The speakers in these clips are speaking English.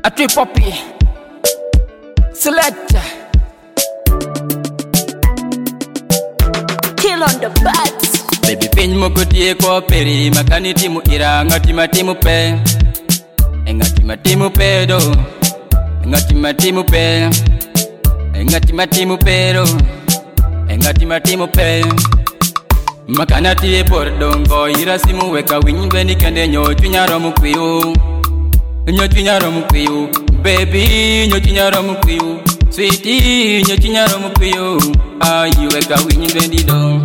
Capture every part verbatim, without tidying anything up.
A trip poppy select kill on the bats. Baby pin mo kutie ko peri makani timu ira ngati matimu pe engati matimu pe do engati matimu pe engati matimu pero engati matimu pe makana tie pordongo ira simu weka winbe ni kende nyo tunyaro mukwiyo nyo tunyaro mukwiyo baby nyo tunyaro mukwiyo sweetie nyo tunyaro mukwiyo ayi weka winbe ndi do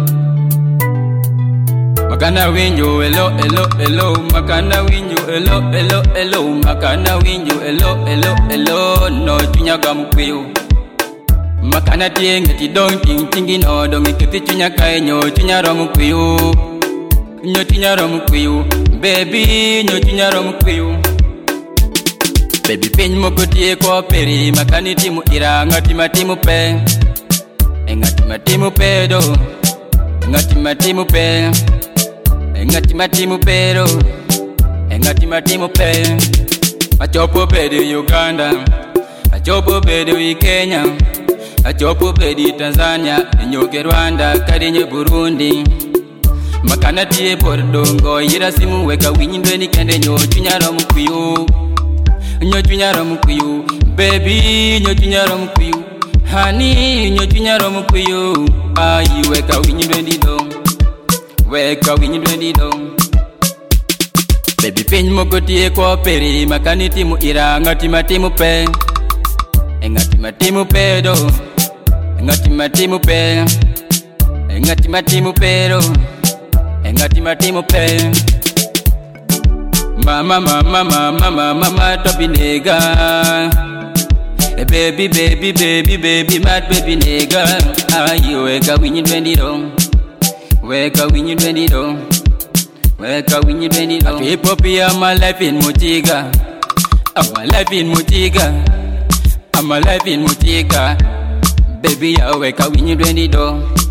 makana winyo hello hello hello makana winyo hello hello hello makana winyo hello hello hello no tunyaga mukwiyo makana tienge ti dong ting tingi no dong ikiti tunyaka nyo tunyaro mukwiyo nyo tunyaro mukwiyo baby nyo tunyaro mukwiyo baby pin mokotie ko peri makani timu ira ngati matimu pe engati matimu pe do engati matimu pe engati matimu pero engati matimu pe achopo pedi Uganda achopo pedi Kenya achopo pedi Tanzania nyoke Rwanda kadinye Burundi makana tie pordongo ira simu weka winyindwe ni kende nyo tunyaro mukwiyo nyo tunyaro mukwiyo baby nyo tunyaro mukwiyo honey nyo tunyaro mukwiyo ayi weka winyindwe ndido weka winyindwe ndido baby pin mokotie ko peri makani timu ira ngati matimu pe engati matimu pe do engati matimu pe engati matimu pero engati matimu pe mama mama mama mama mama topi nigga hey baby baby baby baby mad baby nigga ayi weka winyindwe ndido weka winyindwe ndido weka winyindwe ndido hip hop ya my life in Mutiga my life in Mutiga my life in Mutiga baby ya weka winyindwe ndido